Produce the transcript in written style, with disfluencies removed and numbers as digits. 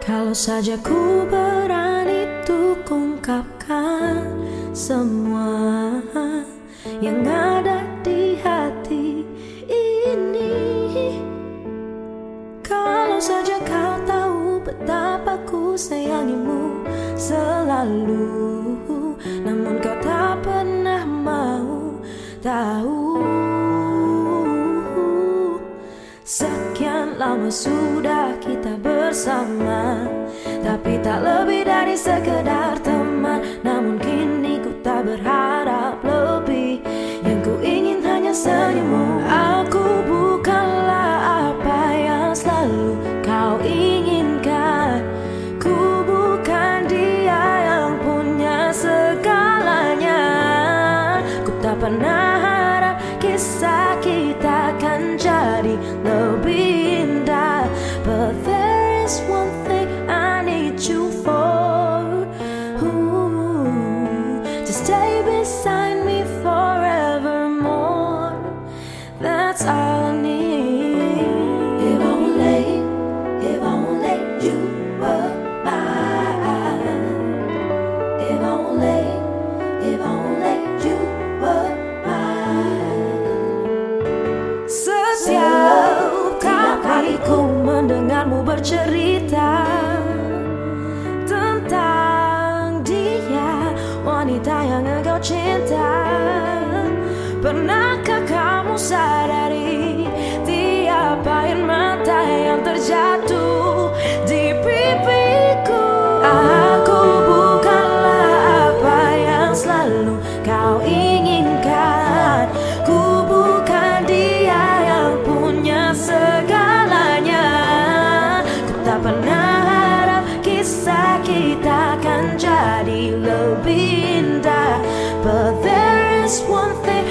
Kalau saja ku berani untuk ungkapkan semua yang ada di hati ini. Kalau saja kau tahu betapa ku sayangimu selalu, namun kau tak pernah mau tahu. Sekian lama sudah kita bersama, tapi tak lebih dari sekedar teman. Namun kini ku tak berharap lebih, yang ku ingin hanya senyummu. Aku bukanlah apa yang selalu kau inginkan. Ku bukan dia yang punya segalanya. Ku tak pernah harap kisah kita akan jadi lebih indah, but there is one thing I need you for, to stay beside me forevermore. That's all I need. If only you were mine. If only you were mine. Setiap kali ku mendengarmu bercerita tentang dia, wanita yang engkau cinta, pernahkah kamu sadari tiap air mata yang terjatuh di pipiku? Aku bukanlah apa yang selalu kau inginkan. Ku bukan dia yang punya segalanya. Ku tak pernah harap kisah kita akan jadi lebih indah, but there is one thing